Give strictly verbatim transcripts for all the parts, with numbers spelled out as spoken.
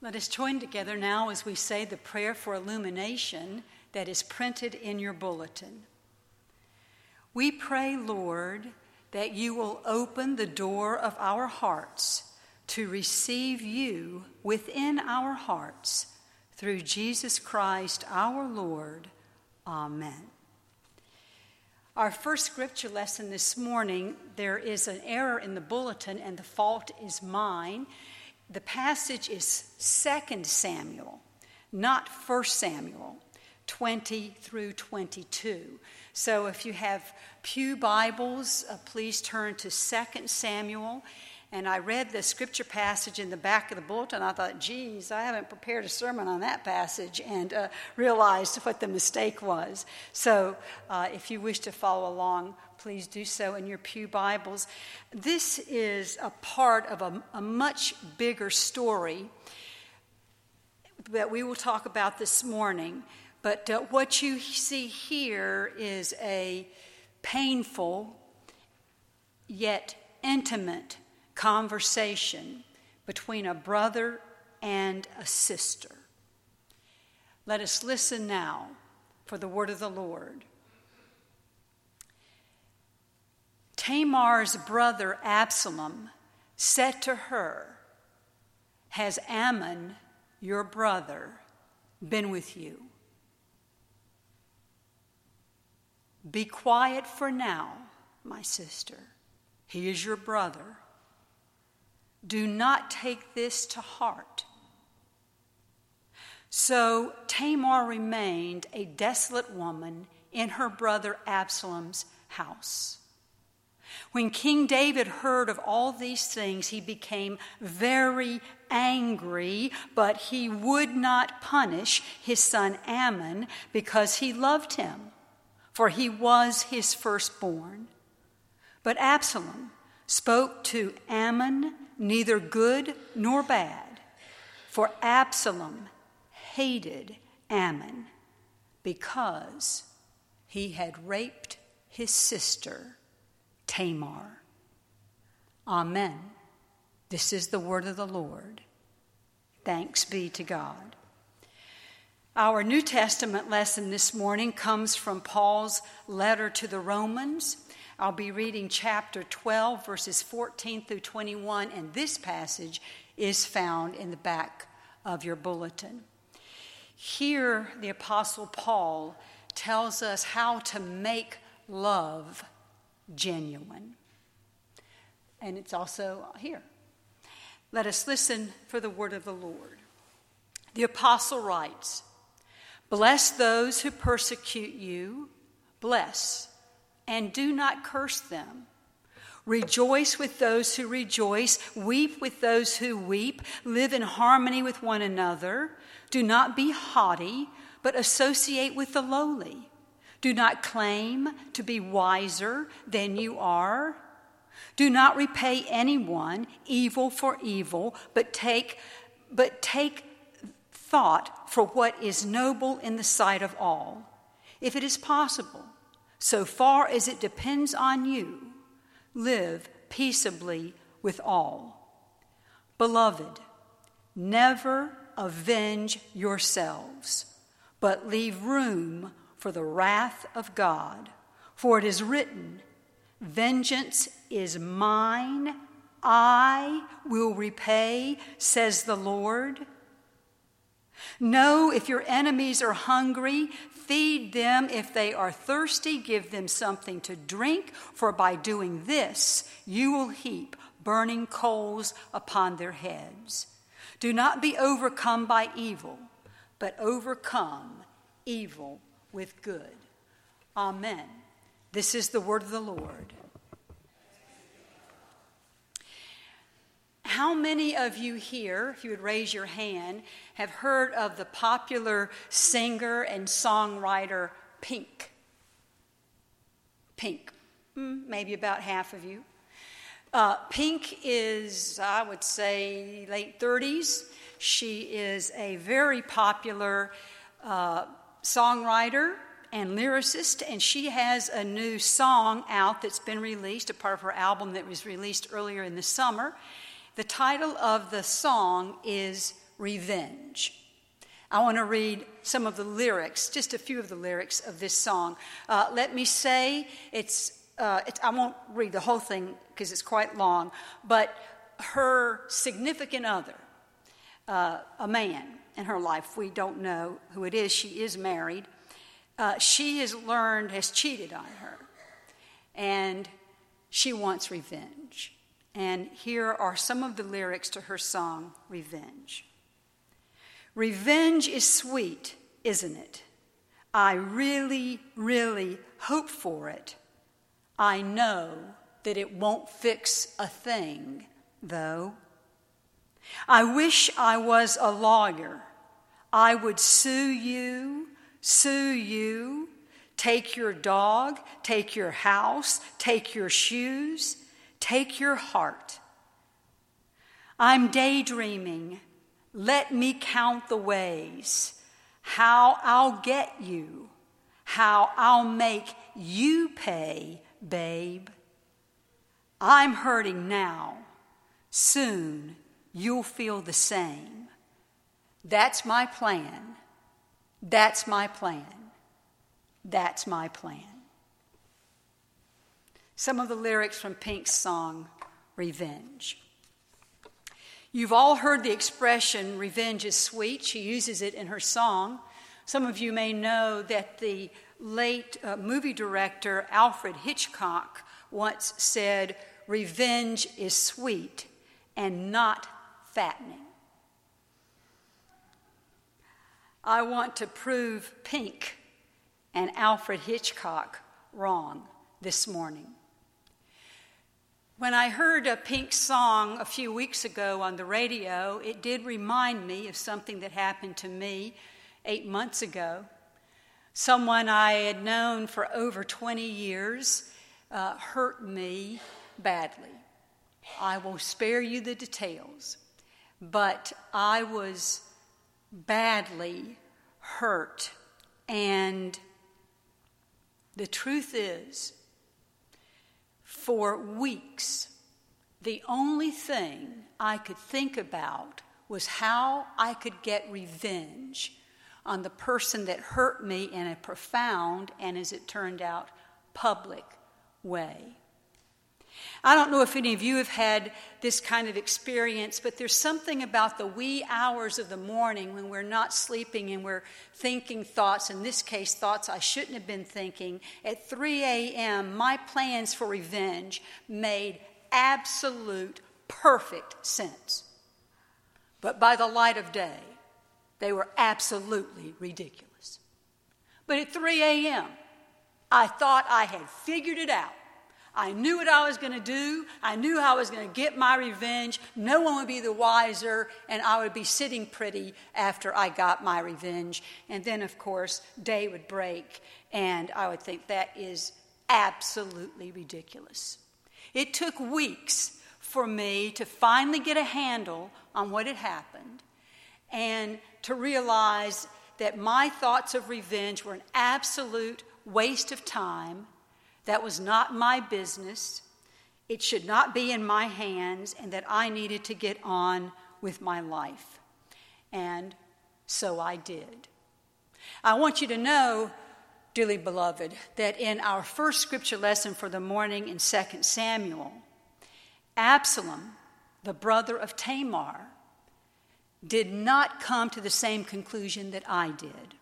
Let us join together now as we say the prayer for illumination that is printed in your bulletin. We pray, Lord, that you will open the door of our hearts to receive you within our hearts through Jesus Christ our Lord. Amen. Our first scripture lesson this morning, there is an error in the bulletin and the fault is mine. The passage is Second Samuel, not First Samuel, twenty through twenty-two. So if you have pew Bibles, uh, please turn to Second Samuel. And I read the scripture passage in the back of the bulletin. I thought, geez, I haven't prepared a sermon on that passage, and uh, realized what the mistake was. So uh, if you wish to follow along, please do so in your pew Bibles. This is a part of a, a much bigger story that we will talk about this morning. But uh, what you see here is a painful yet intimate conversation between a brother and a sister. Let us listen now for the word of the Lord. Tamar's brother Absalom said to her, "Has Ammon, your brother, been with you? Be quiet for now, my sister. He is your brother. Do not take this to heart." So Tamar remained a desolate woman in her brother Absalom's house. When King David heard of all these things, he became very angry, but he would not punish his son Ammon because he loved him, for he was his firstborn. But Absalom spoke to Ammon neither good nor bad, for Absalom hated Ammon because he had raped his sister Tamar. Amen. This is the word of the Lord. Thanks be to God. Our New Testament lesson this morning comes from Paul's letter to the Romans. I'll be reading chapter twelve, verses fourteen through twenty-one, and this passage is found in the back of your bulletin. Here, the Apostle Paul tells us how to make love genuine. And it's also here. Let us listen for the word of the Lord. The Apostle writes, "Bless those who persecute you, bless, and do not curse them. Rejoice with those who rejoice, weep with those who weep, live in harmony with one another. Do not be haughty, but associate with the lowly. Do not claim to be wiser than you are. Do not repay anyone evil for evil, but take, but take thought for what is noble in the sight of all. If it is possible, so far as it depends on you, live peaceably with all. Beloved, never avenge yourselves, but leave room for the wrath of God. For it is written, 'Vengeance is mine, I will repay,' says the Lord. No, if your enemies are hungry, feed them. If they are thirsty, give them something to drink, for by doing this, you will heap burning coals upon their heads. Do not be overcome by evil, but overcome evil with good." Amen. This is the word of the Lord. How many of you here, if you would raise your hand, have heard of the popular singer and songwriter Pink? Pink. Mm, maybe about half of you. Uh, Pink is, I would say, late thirties. She is a very popular uh, songwriter and lyricist, and she has a new song out that's been released, a part of her album that was released earlier in the summer. The title of the song is revenge. I want to read some of the lyrics, just a few of the lyrics of this song. Uh, let me say, it's, uh, it's, I won't read the whole thing because it's quite long, but her significant other, uh, a man in her life, we don't know who it is, she is married, uh, she has learned, has cheated on her, and she wants revenge. And here are some of the lyrics to her song, Revenge. Revenge is sweet, isn't it? I really, really hope for it. I know that it won't fix a thing, though. I wish I was a lawyer. I would sue you, sue you, take your dog, take your house, take your shoes, take your heart. I'm daydreaming. Let me count the ways, how I'll get you, how I'll make you pay, babe. I'm hurting now. Soon you'll feel the same. That's my plan. That's my plan. That's my plan. Some of the lyrics from Pink's song, Revenge. You've all heard the expression, revenge is sweet. She uses it in her song. Some of you may know that the late uh, movie director Alfred Hitchcock once said, revenge is sweet and not fattening. I want to prove Pink and Alfred Hitchcock wrong this morning. When I heard a Pink song a few weeks ago on the radio, it did remind me of something that happened to me eight months ago. Someone I had known for over twenty years uh, hurt me badly. I will spare you the details, but I was badly hurt. And the truth is, for weeks, the only thing I could think about was how I could get revenge on the person that hurt me in a profound and, as it turned out, public way. I don't know if any of you have had this kind of experience, but there's something about the wee hours of the morning when we're not sleeping and we're thinking thoughts, in this case, thoughts I shouldn't have been thinking. At three a.m., my plans for revenge made absolute, perfect sense. But by the light of day, they were absolutely ridiculous. But at three a.m., I thought I had figured it out. I knew what I was going to do. I knew how I was going to get my revenge. No one would be the wiser, and I would be sitting pretty after I got my revenge. And then, of course, day would break, and I would think that is absolutely ridiculous. It took weeks for me to finally get a handle on what had happened and to realize that my thoughts of revenge were an absolute waste of time. That was not my business. It should not be in my hands, and that I needed to get on with my life. And so I did. I want you to know, dearly beloved, that in our first scripture lesson for the morning in Second Samuel, Absalom, the brother of Tamar, did not come to the same conclusion that I did.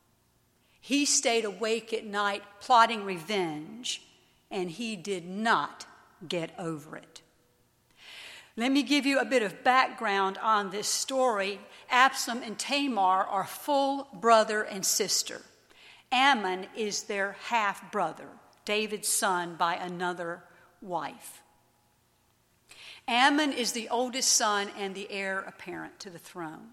He stayed awake at night plotting revenge, and he did not get over it. Let me give you a bit of background on this story. Absalom and Tamar are full brother and sister. Ammon is their half-brother, David's son by another wife. Ammon is the oldest son and the heir apparent to the throne.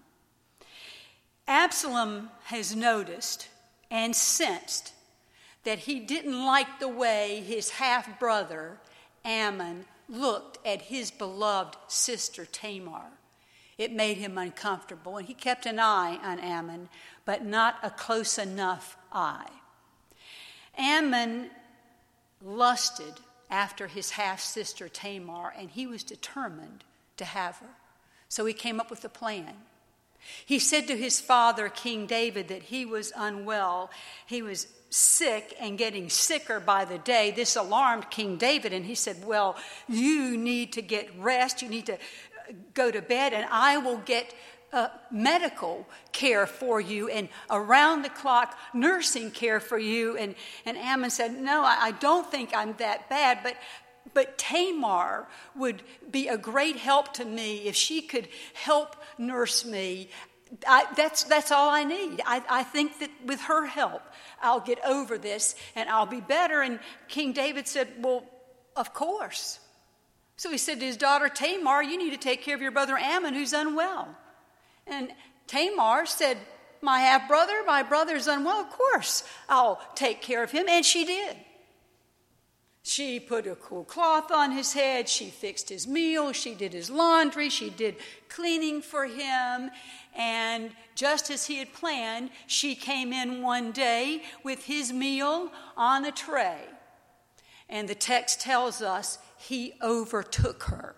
Absalom has noticed and sensed that he didn't like the way his half-brother, Ammon, looked at his beloved sister, Tamar. It made him uncomfortable, and he kept an eye on Ammon, but not a close enough eye. Ammon lusted after his half-sister, Tamar, and he was determined to have her. So he came up with a plan. He said to his father, King David, that he was unwell. He was sick and getting sicker by the day. This alarmed King David, and he said, well, you need to get rest. You need to go to bed, and I will get uh, medical care for you and around-the-clock nursing care for you. And, and Ammon said, no, I, I don't think I'm that bad, but But Tamar would be a great help to me if she could help nurse me. I, that's that's all I need. I, I think that with her help, I'll get over this and I'll be better. And King David said, well, of course. So he said to his daughter Tamar, you need to take care of your brother Ammon, who's unwell. And Tamar said, my half-brother, my brother's unwell. Of course, I'll take care of him. And she did. She put a cool cloth on his head. She fixed his meal. She did his laundry. She did cleaning for him. And just as he had planned, she came in one day with his meal on a tray. And the text tells us he overtook her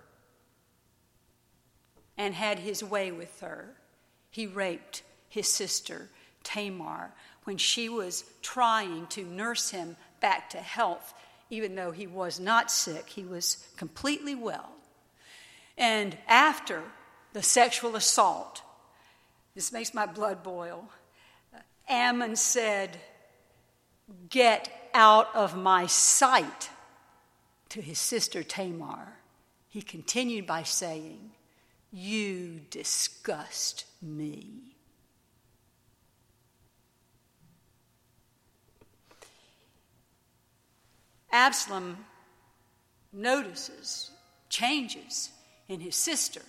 and had his way with her. He raped his sister, Tamar, when she was trying to nurse him back to health. Even though he was not sick, he was completely well. And after the sexual assault, this makes my blood boil, Ammon said, get out of my sight, to his sister Tamar. He continued by saying, you disgust me. Absalom notices changes in his sister.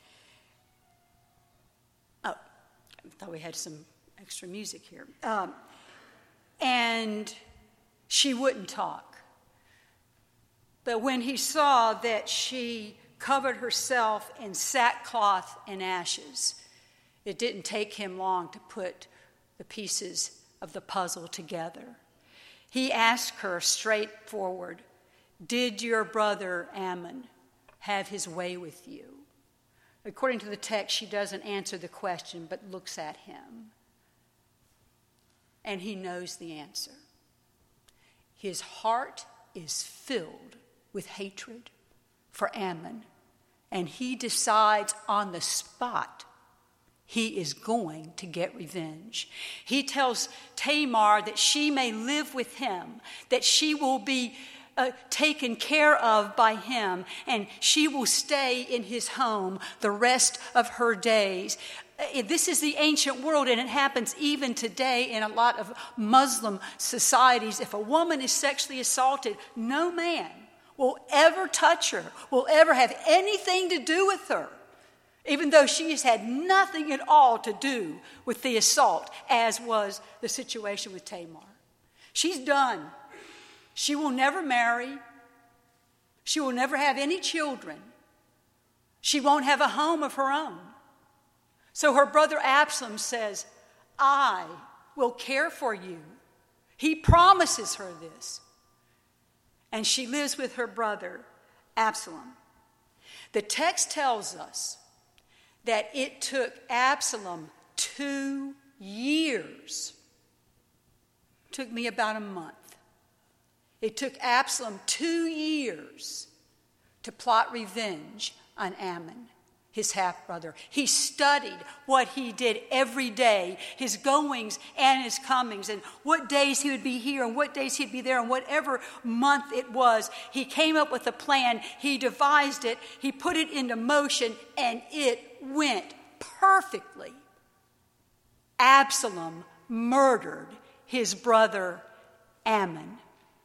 Oh, I thought we had some extra music here. Um, and she wouldn't talk. But when he saw that she covered herself in sackcloth and ashes, it didn't take him long to put the pieces of the puzzle together. He asked her straightforward, did your brother Ammon have his way with you? According to the text, she doesn't answer the question, but looks at him. And he knows the answer. His heart is filled with hatred for Ammon, and he decides on the spot he is going to get revenge. He tells Tamar that she may live with him, that she will be uh, taken care of by him, and she will stay in his home the rest of her days. Uh, this is the ancient world, and it happens even today in a lot of Muslim societies. If a woman is sexually assaulted, no man will ever touch her, will ever have anything to do with her, even though she has had nothing at all to do with the assault, as was the situation with Tamar. She's done. She will never marry. She will never have any children. She won't have a home of her own. So her brother Absalom says, I will care for you. He promises her this. And she lives with her brother Absalom. The text tells us that it took Absalom two years. It took me about a month. It took Absalom two years to plot revenge on Ammon, his half-brother. He studied what he did every day, his goings and his comings, and what days he would be here and what days he'd be there, and whatever month it was. He came up with a plan, he devised it, he put it into motion, and it went perfectly. Absalom murdered his brother Ammon.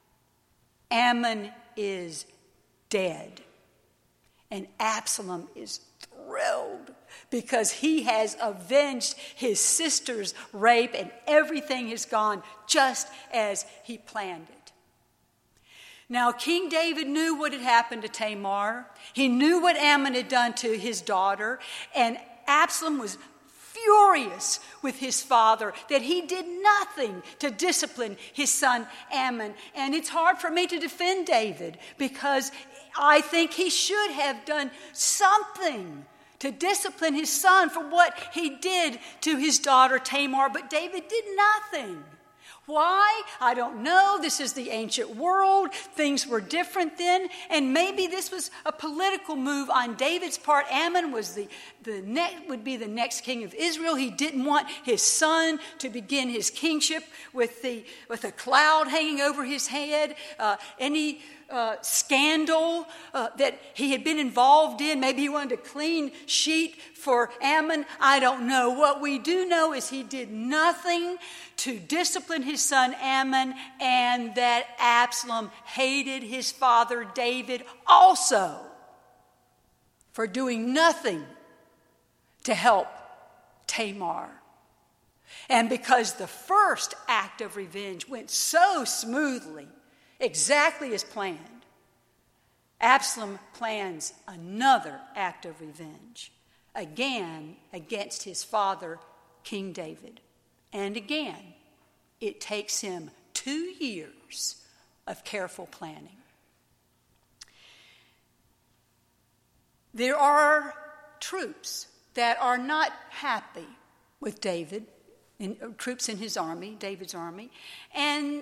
Ammon is dead. And Absalom is thrilled because he has avenged his sister's rape, and everything has gone just as he planned it. Now, King David knew what had happened to Tamar. He knew what Ammon had done to his daughter, and Absalom was furious with his father that he did nothing to discipline his son Ammon. And it's hard for me to defend David because I think he should have done something to discipline his son for what he did to his daughter Tamar, but David did nothing. Why? I don't know. This is the ancient world. Things were different then. And maybe this was a political move on David's part. Ammon was the, the ne- would be the next king of Israel. He didn't want his son to begin his kingship with the with a cloud hanging over his head. Uh, any uh, scandal uh, that he had been involved in. Maybe he wanted a clean sheet for Ammon. I don't know. What we do know is he did nothing to discipline his son Ammon, and that Absalom hated his father David also for doing nothing to help Tamar. And because the first act of revenge went so smoothly, exactly as planned, Absalom plans another act of revenge, again against his father, King David. And again, it takes him two years of careful planning. There are troops that are not happy with David, in, uh, troops in his army, David's army, and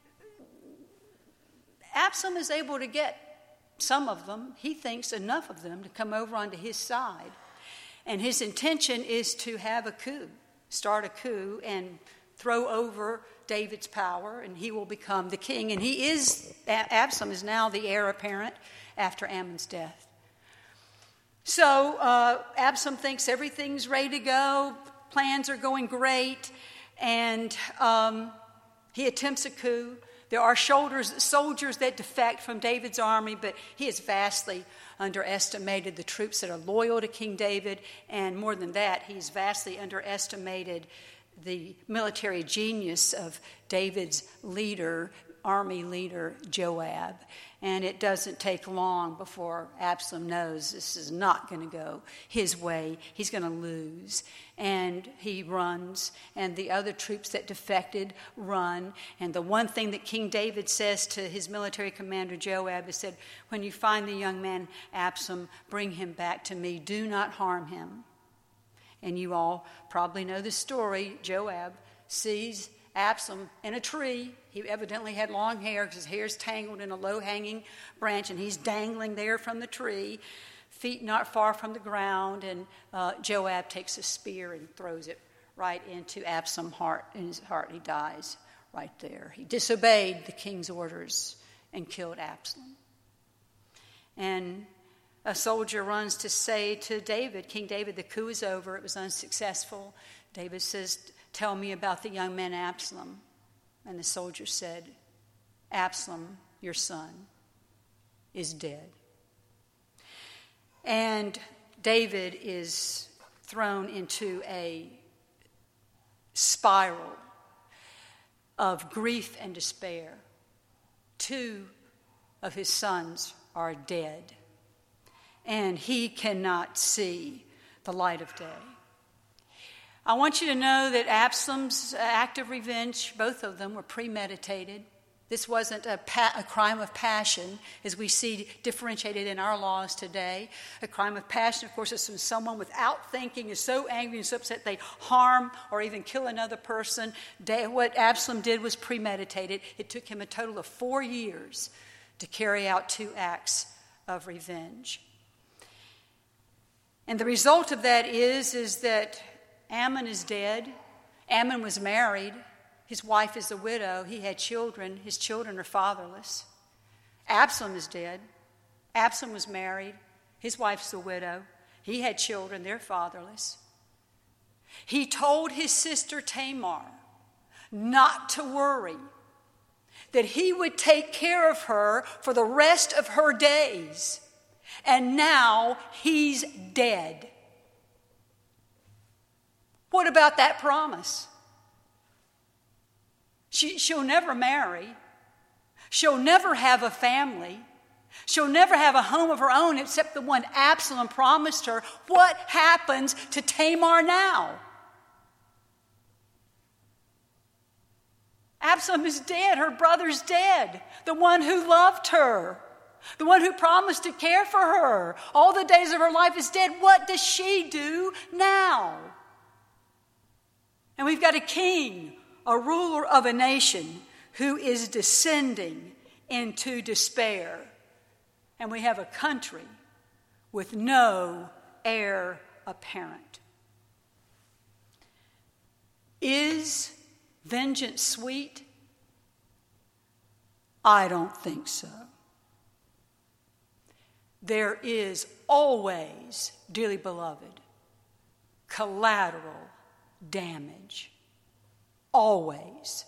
Absalom is able to get some of them, he thinks enough of them, to come over onto his side. And his intention is to have a coup. Start a coup and throw over David's power, and he will become the king. And he is, Absalom is now the heir apparent after Ammon's death. So uh, Absalom thinks everything's ready to go, plans are going great, and um, he attempts a coup. There are shoulders, soldiers that defect from David's army, but he has vastly underestimated the troops that are loyal to King David, and more than that, he's vastly underestimated the military genius of David's leader, army leader, Joab. And it doesn't take long before Absalom knows this is not going to go his way. He's going to lose. And he runs, and the other troops that defected run. And the one thing that King David says to his military commander, Joab, is said, when you find the young man Absalom, bring him back to me. Do not harm him. And you all probably know the story. Joab sees Absalom in a tree. He evidently had long hair because his hair's tangled in a low-hanging branch, and he's dangling there from the tree, feet not far from the ground, and uh, Joab takes a spear and throws it right into Absalom's heart. In his heart, he dies right there. He disobeyed the king's orders and killed Absalom. And a soldier runs to say to David, King David, the coup is over. It was unsuccessful. David says, tell me about the young man Absalom. And the soldier said, Absalom, your son, is dead. And David is thrown into a spiral of grief and despair. Two of his sons are dead, and he cannot see the light of day. I want you to know that Absalom's act of revenge, both of them were premeditated. This wasn't a, pa- a crime of passion, as we see differentiated in our laws today. A crime of passion, of course, is when someone without thinking is so angry and so upset they harm or even kill another person. What Absalom did was premeditated. It took him a total of four years to carry out two acts of revenge. And the result of that is, is that Ammon is dead. Ammon was married. His wife is a widow. He had children. His children are fatherless. Absalom is dead. Absalom was married. His wife's a widow. He had children. They're fatherless. He told his sister Tamar not to worry, that he would take care of her for the rest of her days. And now he's dead. What about that promise? She, she'll never marry. She'll never have a family. She'll never have a home of her own except the one Absalom promised her. What happens to Tamar now? Absalom is dead. Her brother's dead. The one who loved her. The one who promised to care for her all the days of her life is dead. What does she do now? And we've got a king, a ruler of a nation who is descending into despair. And we have a country with no heir apparent. Is vengeance sweet? I don't think so. There is always, dearly beloved, collateral damage. Always.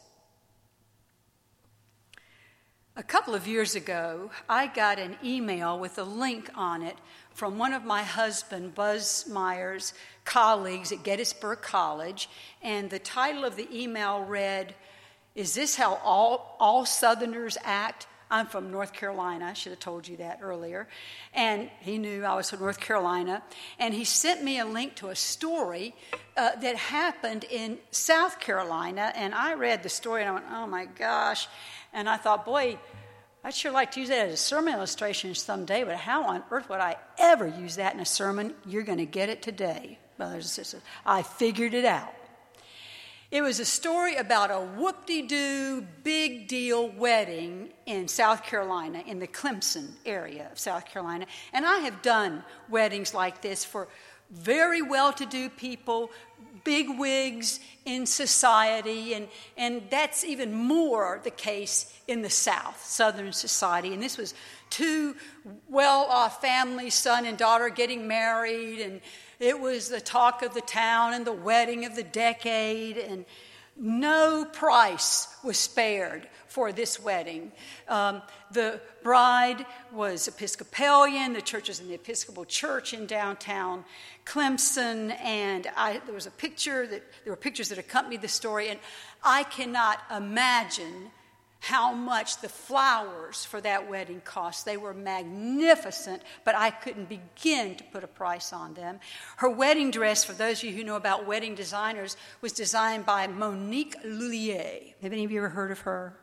A couple of years ago, I got an email with a link on it from one of my husband, Buzz Meyer's colleagues at Gettysburg College, and the title of the email read, "Is this how all, all Southerners act?" I'm from North Carolina. I should have told you that earlier. And he knew I was from North Carolina. And he sent me a link to a story uh, that happened in South Carolina. And I read the story and I went, oh my gosh. And I thought, boy, I'd sure like to use that as a sermon illustration someday, but how on earth would I ever use that in a sermon? You're going to get it today, brothers and sisters. I figured it out. It was a story about a whoop-de-doo, big deal wedding in South Carolina, in the Clemson area of South Carolina. And I have done weddings like this for very well-to-do people, big wigs in society, and, and that's even more the case in the South, Southern society. And this was two well-off families, son and daughter, getting married, and it was the talk of the town and the wedding of the decade, and no price was spared for this wedding. Um, the bride was Episcopalian. The church was in the Episcopal Church in downtown Clemson, and I, there was a picture that there were pictures that accompanied the story, and I cannot imagine how much the flowers for that wedding cost. They were magnificent, but I couldn't begin to put a price on them. Her wedding dress, for those of you who know about wedding designers, was designed by Monique Lhuillier. Have any of you ever heard of her?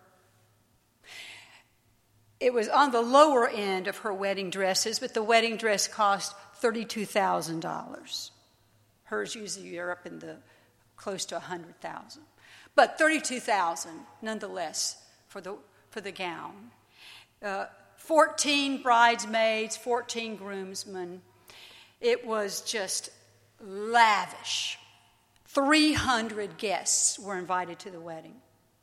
It was on the lower end of her wedding dresses, but the wedding dress cost thirty-two thousand dollars. Hers usually are up in the close to one hundred thousand dollars. But thirty-two thousand dollars nonetheless for the for the gown. Uh, fourteen bridesmaids, fourteen groomsmen. It was just lavish. three hundred guests were invited to the wedding.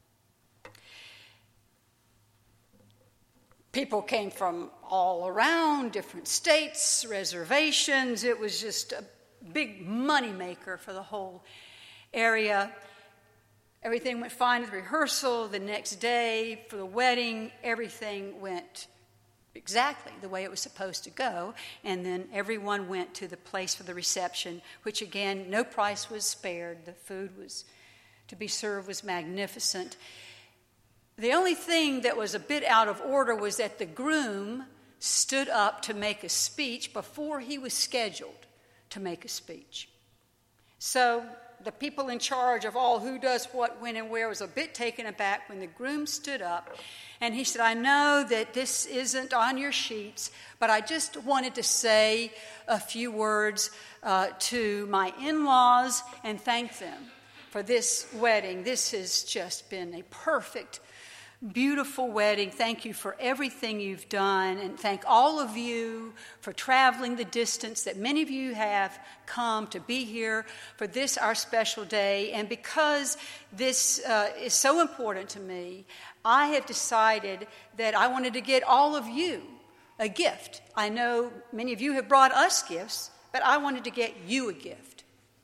People came from all around, different states, reservations. It was just a big moneymaker for the whole area. Everything went fine at the rehearsal. The next day for the wedding, everything went exactly the way it was supposed to go. And then everyone went to the place for the reception, which again, no price was spared. The food was to be served was magnificent. The only thing that was a bit out of order was that the groom stood up to make a speech before he was scheduled to make a speech. So the people in charge of all who does what, when, and where was a bit taken aback when the groom stood up. And he said, I know that this isn't on your sheets, but I just wanted to say a few words uh, to my in-laws and thank them for this wedding. This has just been a perfect, beautiful wedding. Thank you for everything you've done, and thank all of you for traveling the distance that many of you have come to be here for this, our special day. And because this uh, is so important to me, I have decided that I wanted to get all of you a gift. I know many of you have brought us gifts, but I wanted to get you a gift.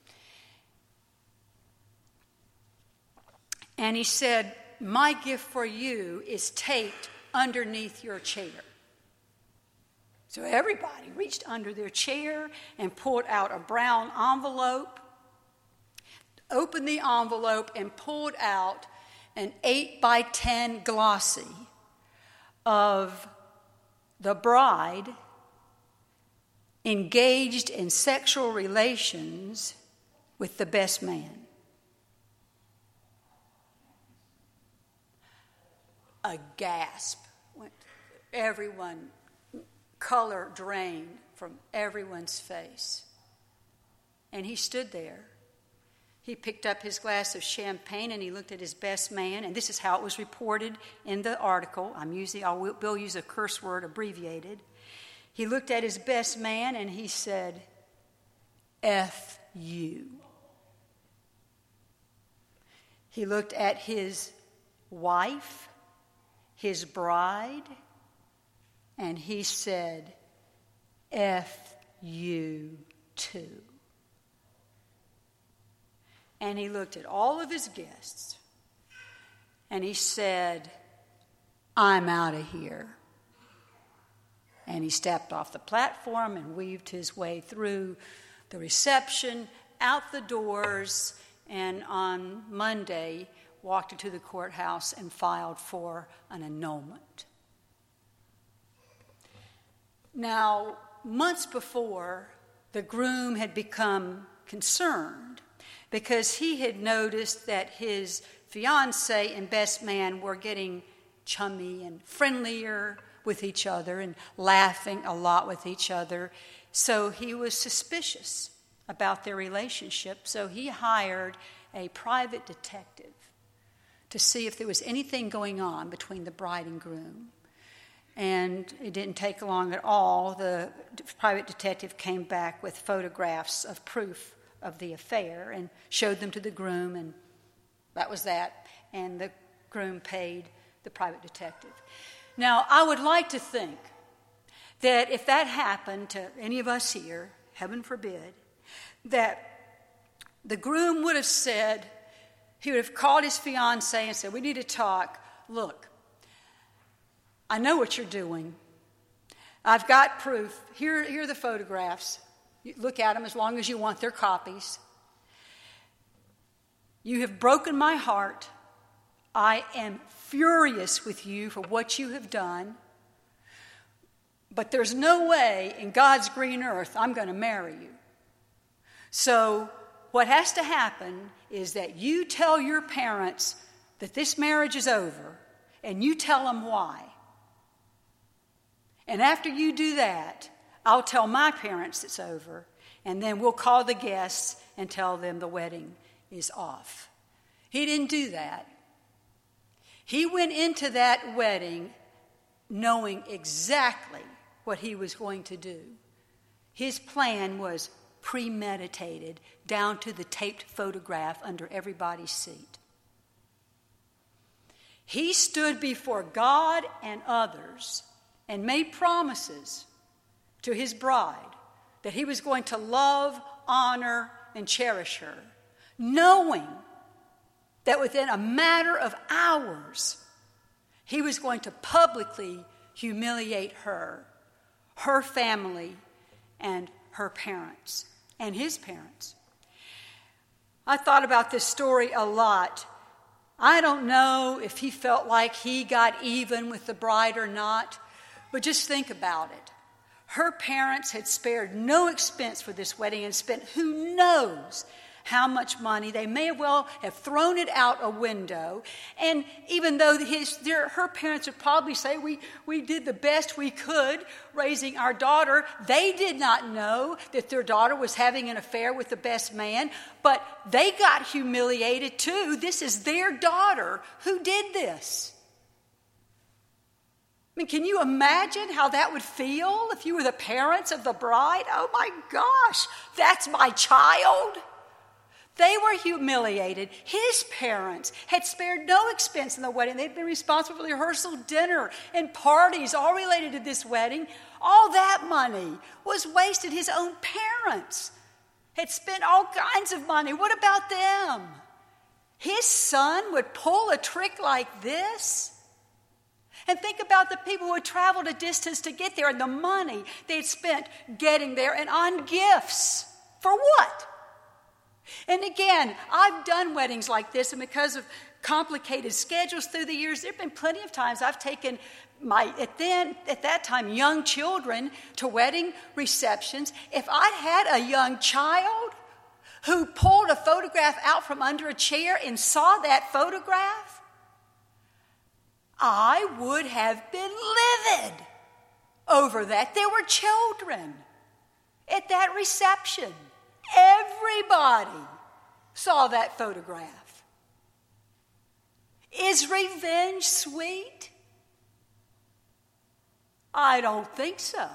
And he said, my gift for you is taped underneath your chair. So everybody reached under their chair and pulled out a brown envelope, opened the envelope, and pulled out an eight by ten glossy of the bride engaged in sexual relations with the best man. A gasp went. Everyone color drained from everyone's face. And he stood there. He picked up his glass of champagne and he looked at his best man, and this is how it was reported in the article. I'm using, I will, will use a curse word abbreviated. He looked at his best man and he said, F you. He looked at his wife, his bride, and he said, F you too. And he looked at all of his guests and he said, I'm out of here. And he stepped off the platform and weaved his way through the reception, out the doors, and on Monday walked into the courthouse and filed for an annulment. Now, months before, the groom had become concerned because he had noticed that his fiancée and best man were getting chummy and friendlier with each other and laughing a lot with each other. So he was suspicious about their relationship. So he hired a private detective to see if there was anything going on between the bride and groom. And it didn't take long at all. The private detective came back with photographs of proof of the affair and showed them to the groom, and that was that. And the groom paid the private detective. Now, I would like to think that if that happened to any of us here, heaven forbid, that the groom would have said, he would have called his fiancée and said, we need to talk. Look, I know what you're doing. I've got proof. Here, here are the photographs. You look at them as long as you want their copies. You have broken my heart. I am furious with you for what you have done. But there's no way in God's green earth I'm going to marry you. So what has to happen is that you tell your parents that this marriage is over, and you tell them why. And after you do that, I'll tell my parents it's over, and then we'll call the guests and tell them the wedding is off. He didn't do that. He went into that wedding knowing exactly what he was going to do. His plan was premeditated down to the taped photograph under everybody's seat. He stood before God and others and made promises to his bride that he was going to love, honor, and cherish her, knowing that within a matter of hours, he was going to publicly humiliate her, her family, and her parents, and his parents. I thought about this story a lot. I don't know if he felt like he got even with the bride or not, but just think about it. Her parents had spared no expense for this wedding and spent who knows how much money. They may well have thrown it out a window. And even though his, their, her parents would probably say, we, we did the best we could raising our daughter, they did not know that their daughter was having an affair with the best man. But they got humiliated too. This is their daughter who did this. I mean, can you imagine how that would feel if you were the parents of the bride? Oh my gosh, that's my child. They were humiliated. His parents had spared no expense in the wedding. They'd been responsible for the rehearsal dinner and parties, all related to this wedding. All that money was wasted. His own parents had spent all kinds of money. What about them? His son would pull a trick like this? And think about the people who had traveled a distance to get there and the money they'd spent getting there and on gifts. For what? And again, I've done weddings like this, and because of complicated schedules through the years, there have been plenty of times I've taken my, at, then, at that time, young children to wedding receptions. If I had a young child who pulled a photograph out from under a chair and saw that photograph, I would have been livid. over that. There were children at that reception. Everybody saw that photograph. Is revenge sweet? I don't think so.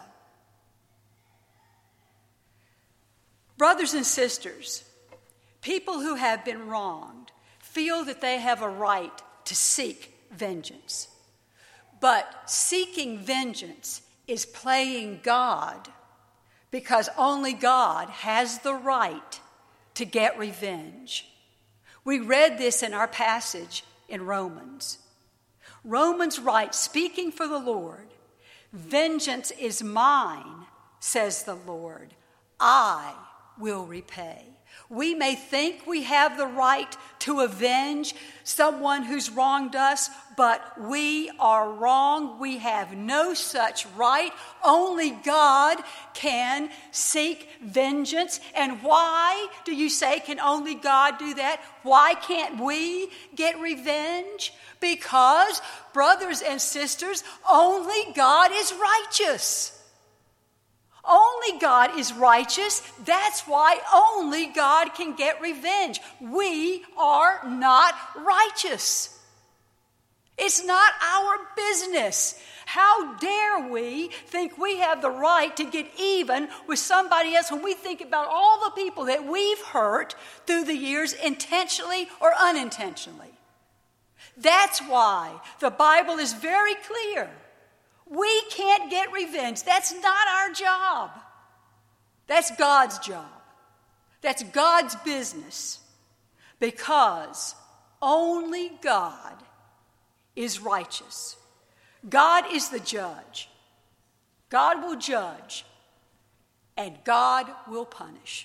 Brothers and sisters, people who have been wronged feel that they have a right to seek vengeance. But seeking vengeance is playing God, because only God has the right to get revenge. We read this in our passage in Romans. Romans writes, speaking for the Lord, "Vengeance is mine, says the Lord. I will repay." We may think we have the right to avenge someone who's wronged us, but we are wrong. We have no such right. Only God can seek vengeance. And why do you say can only God do that? Why can't we get revenge? Because, brothers and sisters, only God is righteous. Only God is righteous. That's why only God can get revenge. We are not righteous. It's not our business. How dare we think we have the right to get even with somebody else when we think about all the people that we've hurt through the years, intentionally or unintentionally? That's why the Bible is very clear. We can't get revenge. That's not our job. That's God's job. That's God's business. Because only God is righteous. God is the judge. God will judge, and God will punish.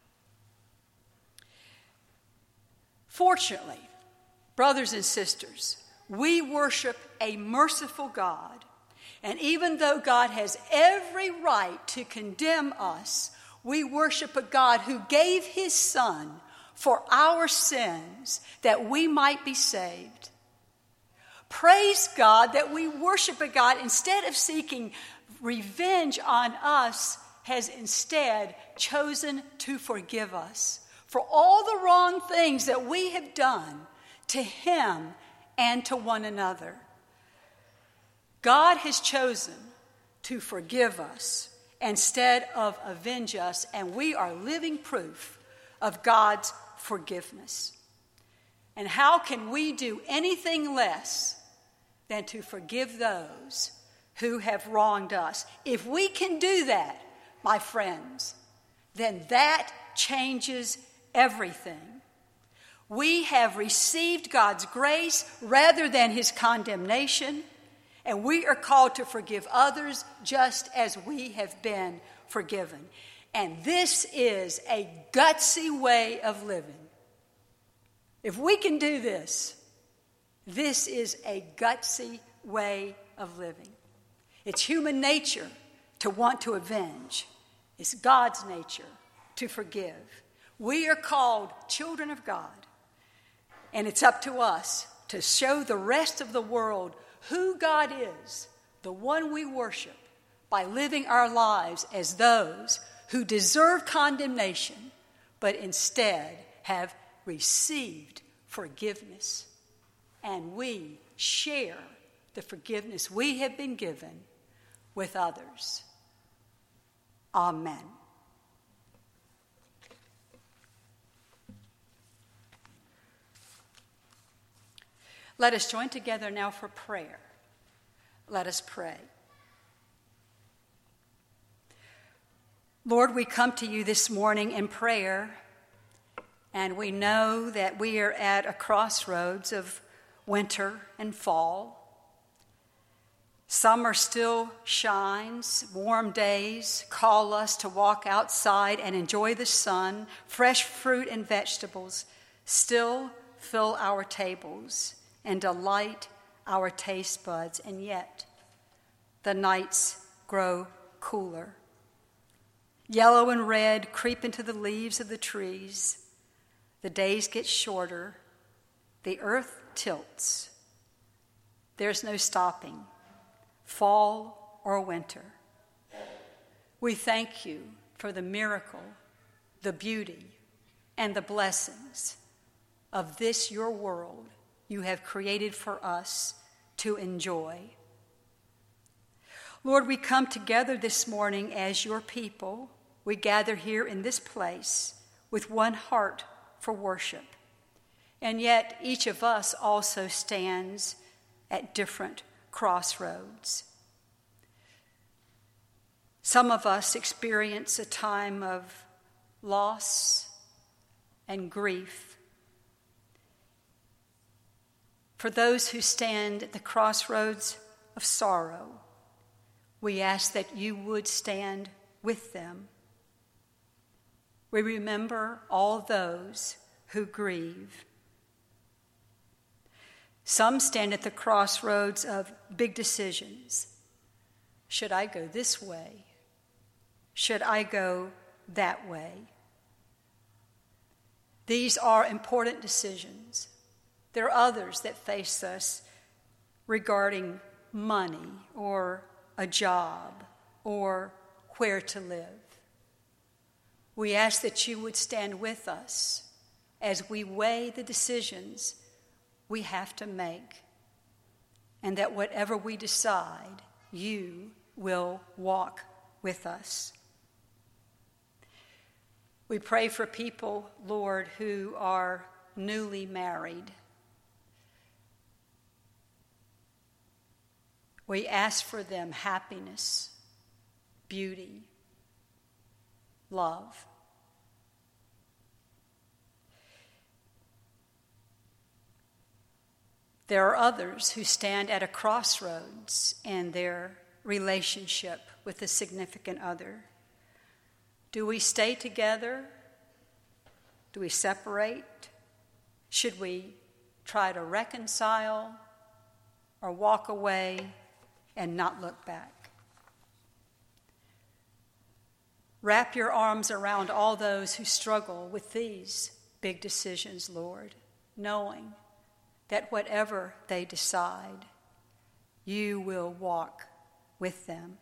Fortunately, brothers and sisters, we worship a merciful God. And even though God has every right to condemn us, we worship a God who gave his Son for our sins that we might be saved. Praise God that we worship a God, instead of seeking revenge on us, has instead chosen to forgive us for all the wrong things that we have done to him and to one another. God has chosen to forgive us instead of avenge us, and we are living proof of God's forgiveness. And how can we do anything less than to forgive those who have wronged us? If we can do that, my friends, then that changes everything. We have received God's grace rather than his condemnation. And we are called to forgive others just as we have been forgiven. And this is a gutsy way of living. If we can do this, this is a gutsy way of living. It's human nature to want to avenge. It's God's nature to forgive. We are called children of God. And it's up to us to show the rest of the world who God is, the one we worship, by living our lives as those who deserve condemnation, but instead have received forgiveness. And we share the forgiveness we have been given with others. Amen. Let us join together now for prayer. Let us pray. Lord, we come to you this morning in prayer, and we know that we are at a crossroads of winter and fall. Summer still shines. Warm days call us to walk outside and enjoy the sun. Fresh fruit and vegetables still fill our tables and delight our taste buds, and yet the nights grow cooler. Yellow and red creep into the leaves of the trees. The days get shorter. The earth tilts. There's no stopping. Fall or winter. We thank you for the miracle, the beauty, and the blessings of this your world you have created for us to enjoy. Lord, we come together this morning as your people. We gather here in this place with one heart for worship. And yet each of us also stands at different crossroads. Some of us experience a time of loss and grief. For those who stand at the crossroads of sorrow, we ask that you would stand with them. We remember all those who grieve. Some stand at the crossroads of big decisions. Should I go this way? Should I go that way? These are important decisions. There are others that face us regarding money or a job or where to live. We ask that you would stand with us as we weigh the decisions we have to make, and that whatever we decide, you will walk with us. We pray for people, Lord, who are newly married. We ask for them happiness, beauty, love. There are others who stand at a crossroads in their relationship with a significant other. Do we stay together? Do we separate? Should we try to reconcile or walk away and not look back? Wrap your arms around all those who struggle with these big decisions, Lord, knowing that whatever they decide, you will walk with them.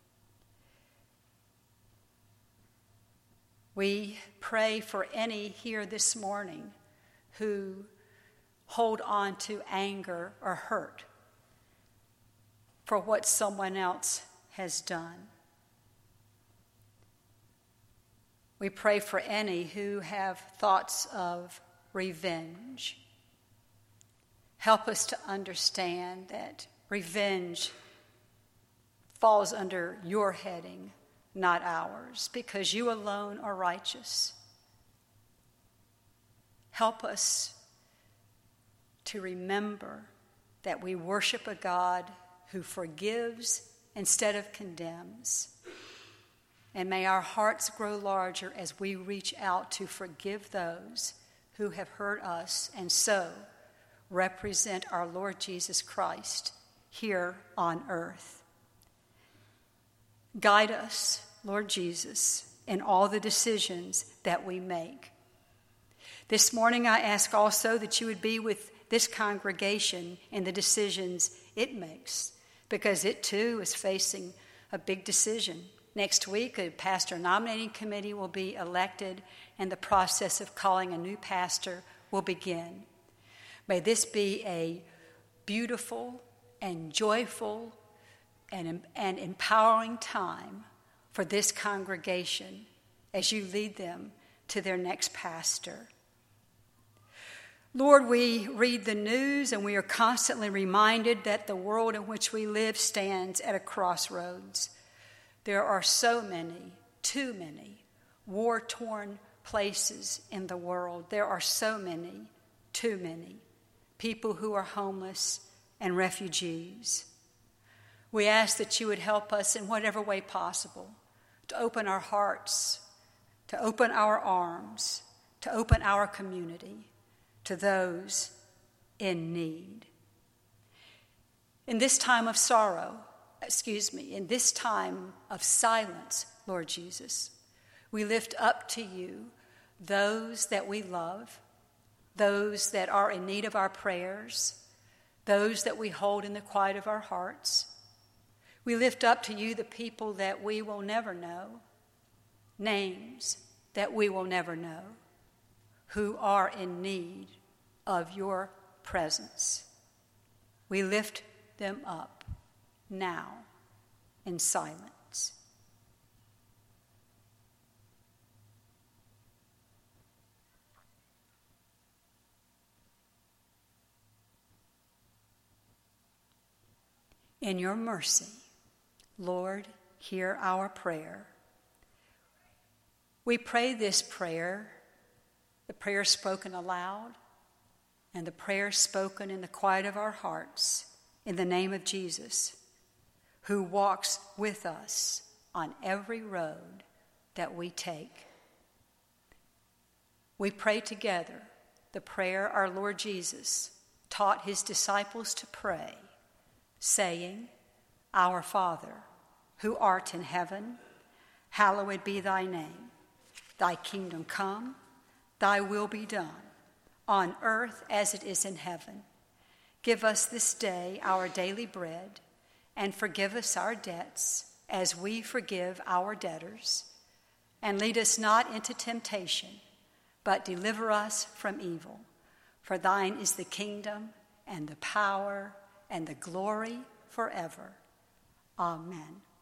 We pray for any here this morning who hold on to anger or hurt for what someone else has done. We pray for any who have thoughts of revenge. Help us to understand that revenge falls under your heading, not ours, because you alone are righteous. Help us to remember that we worship a God who forgives instead of condemns. And may our hearts grow larger as we reach out to forgive those who have hurt us, and so represent our Lord Jesus Christ here on earth. Guide us, Lord Jesus, in all the decisions that we make. This morning I ask also that you would be with this congregation in the decisions it makes, because it too is facing a big decision. Next week, a pastor nominating committee will be elected, and the process of calling a new pastor will begin. May this be a beautiful and joyful and, and empowering time for this congregation as you lead them to their next pastor. Lord, we read the news and we are constantly reminded that the world in which we live stands at a crossroads. There are so many, too many, war-torn places in the world. There are so many, too many people who are homeless and refugees. We ask that you would help us in whatever way possible to open our hearts, to open our arms, to open our community to those in need. In this time of sorrow, excuse me, in this time of silence, Lord Jesus, we lift up to you those that we love, those that are in need of our prayers, those that we hold in the quiet of our hearts. We lift up to you the people that we will never know, names that we will never know, who are in need of your presence. We lift them up now in silence. In your mercy, Lord, hear our prayer. We pray this prayer, the prayer spoken aloud and the prayer spoken in the quiet of our hearts, in the name of Jesus, who walks with us on every road that we take. We pray together the prayer our Lord Jesus taught his disciples to pray, saying, Our Father, who art in heaven, hallowed be thy name. Thy kingdom come, thy will be done, on earth as it is in heaven. Give us this day our daily bread, and forgive us our debts as we forgive our debtors. And lead us not into temptation, but deliver us from evil. For thine is the kingdom and the power and the glory forever. Amen.